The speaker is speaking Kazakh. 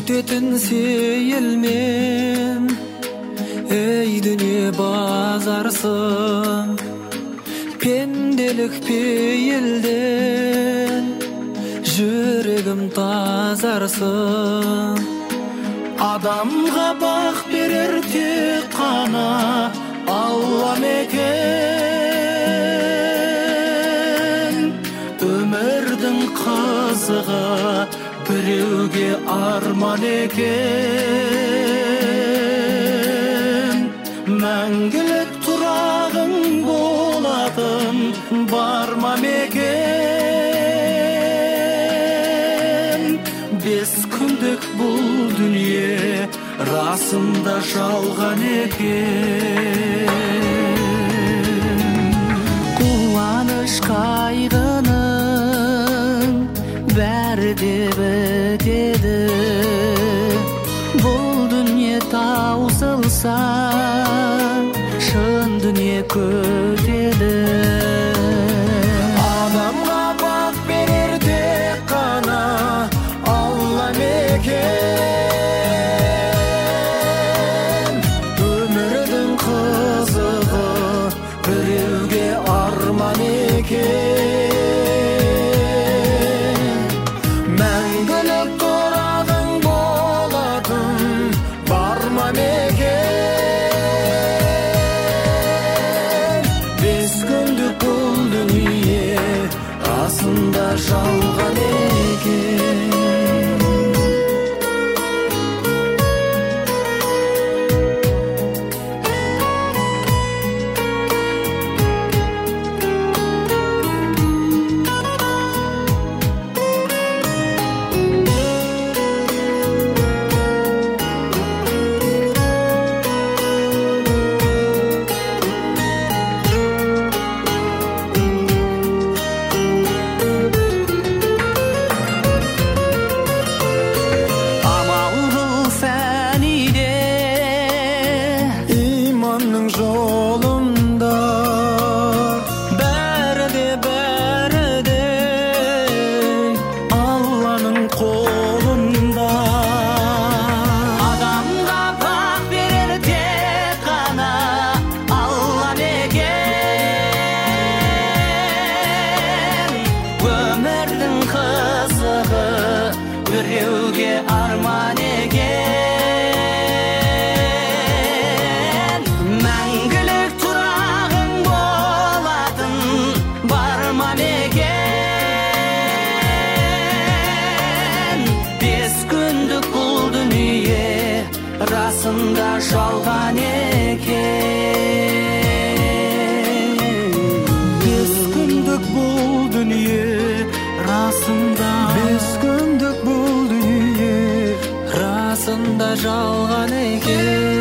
өтетін сейілмен, ей дүние базарсың, пенделік пейілден жүрегім тазарсың. Адамға бақ берер тек қана Алла мекен. Өмірдің қызығы біреуге арман екен. Мәңгілік тұрағың болатын бар ма мекен? 5 күндік бұл дүние расында жалған екен. Қуаныш қайғының бәрі де бітеді. Бұл дүние таусылса, шын дүние көтеді. Адамға бақ берер тек қана Алла мекен. Өмірдің қызығы біреуге арман екен. Мәңгілік тұрағың болатын бар ма мекен? 5 күндік бұл дүние расында жалған екен. Жолында бәрі де Алланың қолында. Адамға бақ берер тек қана Алла мекен. Өмірдің қызығы біреуге арман екен. Расында жалған екен. 5 күндік бұл дүние расында, 5 күндік бұл дүние расында жалған екен.